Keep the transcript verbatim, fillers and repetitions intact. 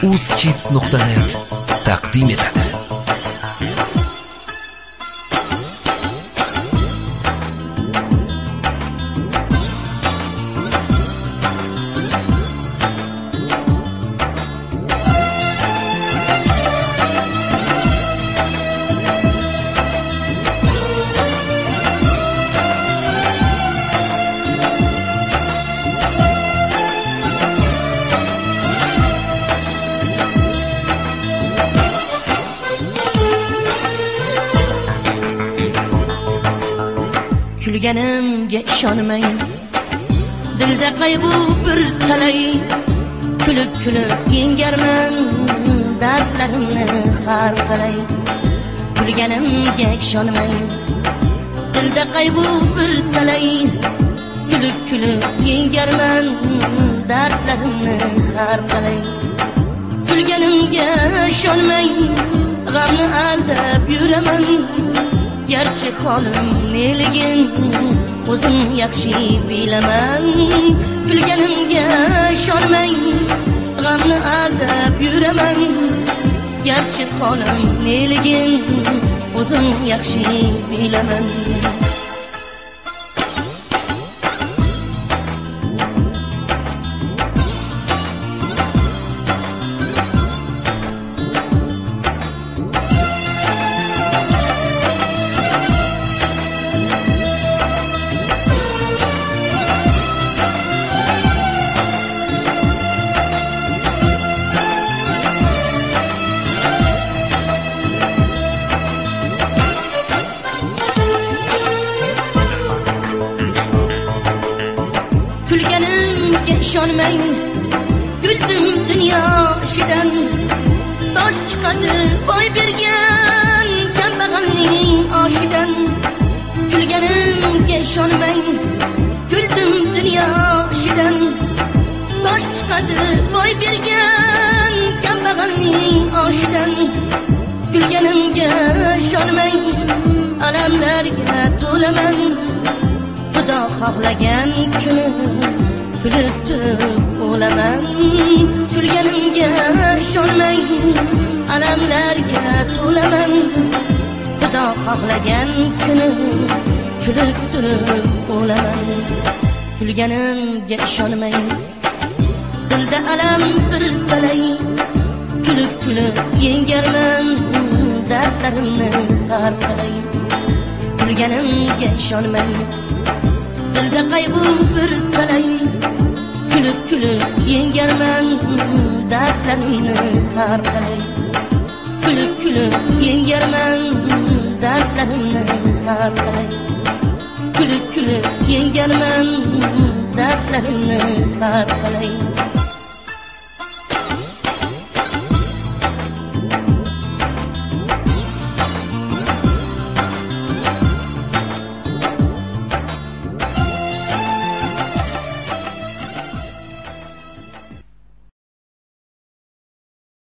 uzkids nuqta net taqdim etadi. Kulganimga ishonmang, dilda qayg'u bir talay, kulib kulib yengarman dardlarimni har qalay. Kulganimga ishonmang, dilda qayg'u bir talay, kulib kulib yengarman dardlarimni har qalay. Kulganimga ishonmang, g'amni aldab yuraman, garchi holim neligin o'zim yaxshi bilaman. Kulganimga ishonmang, g'amni aldab yuraman, garchi holim neligin o'zim yaxshi bilaman. Kulganimga ishonmang, güldüm dünya ishidan, tosh chiqadi boy bergan kambag'alning oshidan. Kulganimga ishonmang, güldüm dünya ishidan, tosh chiqadi boy bergan kambag'alning oshidan. Kulganimga ishonmang, alamlarga to'laman, Xudo xohlagan kuni kulib turib o'laman. Kulganimga ishonmang, alamlarga to'laman, Xudo xohlagan kuni kulib turib o'laman. Kulganimga ishonmang, dilda alam bir talay, kulib kulib yengarman dardlarimni har qalay. Kulganimga ishonmang, dilda qayg'u bir talay, kulib kulib yengarman dardlarimni har qalay. Kulib kulib yengarman dardlarimni har qalay. Kulib kulib yengarman dardlarimni har qalay.